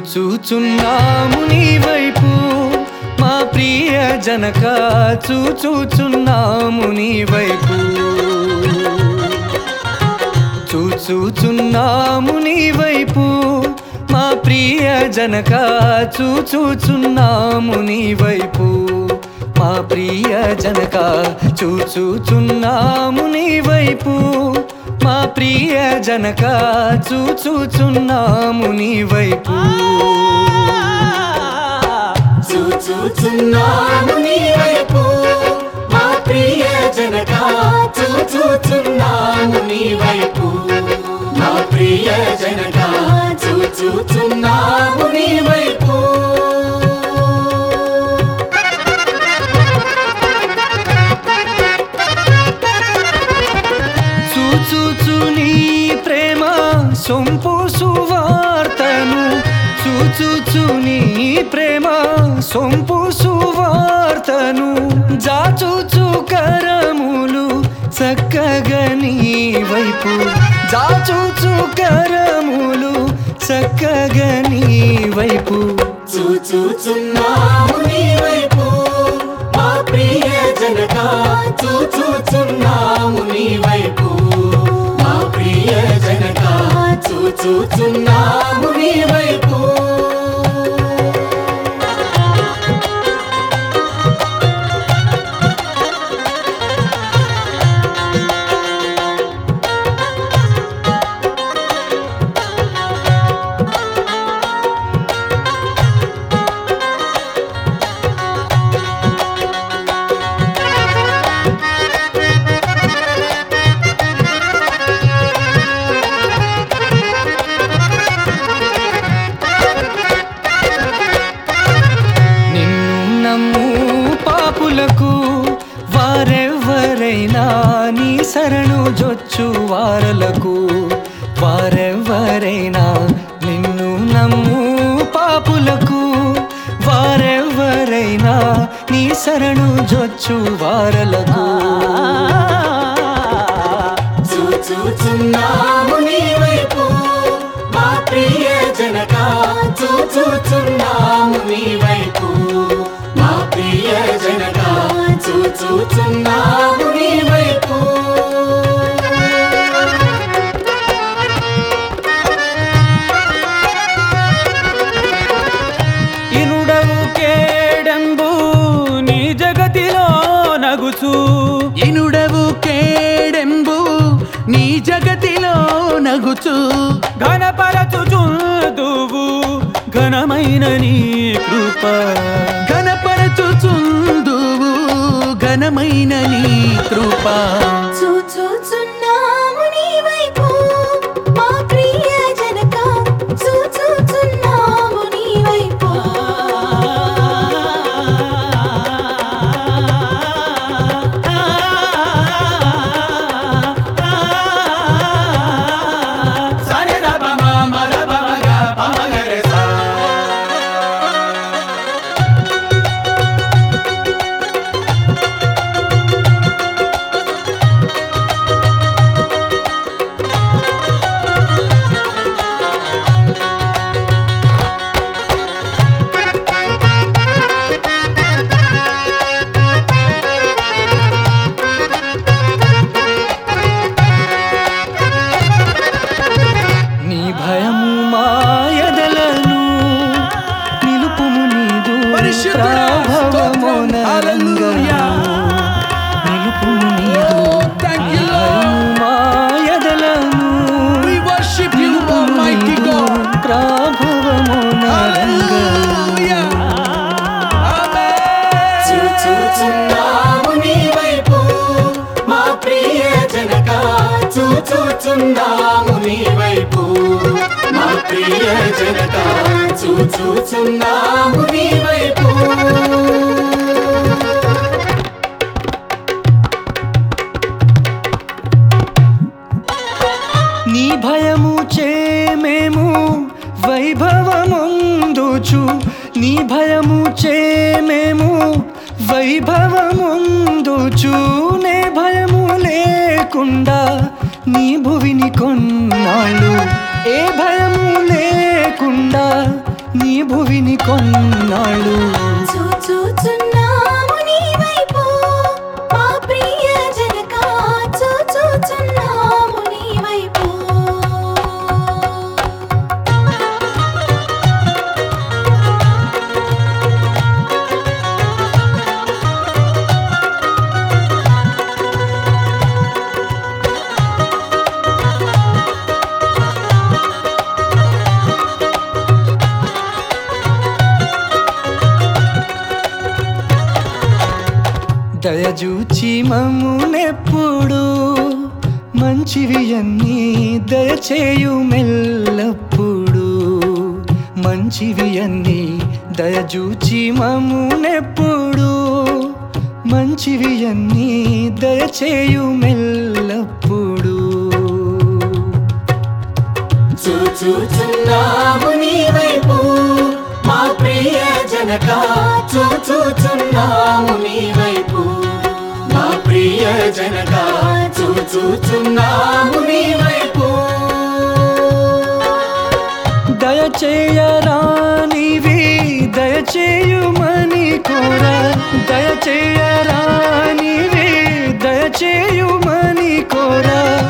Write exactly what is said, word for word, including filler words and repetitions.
చూచుచున్నాము నీ వైపు మా ప్రియ జనక చూచుచున్నాము నీ వైపు చూచుచున్నాము నీ వైపు మా ప్రియ జనక చూచుచున్నాము నీ వైపు మా ప్రియ జనక చూచుచున్నాము నీ వైపు మా ప్రియ జనక చూచుచున్నాము నీ వైపు చూచుచున్నాము నీ వైపు మా ప్రియ జనక చూచుచున్నాము నీ వైపు మా ప్రియ జనక చూచుచున్నాము నీ వైపు చూచుచు నీ ప్రేమ సొంపు సువార్తను చూచుచు నీ ప్రేమ సొంపు సువార్తను జాచుచు కరములు చక్కగా నీ వైపు జాచుచు కరములు చక్కగా నీ వైపు చూచుచున్నాము నీ వైపు మా ప్రియ జనక చూచుచున్నాము నీ వైపు మా ప్రియ జనక చూచుచున్నాము నీ వైపు వారెవ్వరైనా నీ శరణు జొచ్చు వారలకు వారెవ్వరైనా నిన్ను నమ్ము పాపులకు వారెవ్వరైనా నీ శరణు జొచ్చు వారలకు చూచుచున్నాము నీ వైపు మా ప్రియ జనక చూచుచున్నాము నీ వైపు మా ప్రియ జనక చూచుచున్నాము నీ వైపు ఇనుడవు కేడంబు నీ జగతిలో నగుచు ఇనుడవు కేడెంబు నీ జగతిలో నగుచు ఘనపరచుచుందువు ఘనమైన నీ కృప ఘనపరచుచుందువు ఘనమైన నీ కృప చూచుచున్నాము నీ వైపు మా ప్రియ జనక చూచుచున్నాము నీ వైపు నీ భయము మాయదలను నిలుపుము నీదు ప్రాభవమునరంగను నిలుపుము నీదు నీ భయము మాయదలను నిలుపుము నీదు ప్రాభవమునరంగను చూచుచున్నాము నీ వైపు మా ప్రియ జనక చూచుచున్నాము నీ వైపు మా ప్రియ జనక చూచుచున్నాము నీ వైపు నీ భయము చే మేము వైభవముందుచు నీ భయము చే మేము వైభవముందుచు నే భయము లేకుండా నీ భువిని కొన్నాళ్ళు ఏ భయము లేకుండా నీ భువిని కొన్నాళ్ళు. చూచుచున్నాము నీ వైపు మా ప్రియ జనక, చూచుచున్నాము నీ వైపు. దయజూచి మమ్మునెప్పుడు మంచివి అన్నీ దయచేయు మెల్లప్పుడు. మంచివి అన్నీ దయజూచి మమ్మునెప్పుడు మంచివి అన్నీ దయచేయు మెల్లప్పుడు. చూచుచున్నాము నీ వైపు మా ప్రియ జనక, చూచుచున్నాము నీ వైపు మా ప్రియ జనక, చూచుచున్నాము నీ వైపు. దయచేయరానివి దయచేయుమని కోరా, దయచేయరానివి దయచేయుమని కోరా.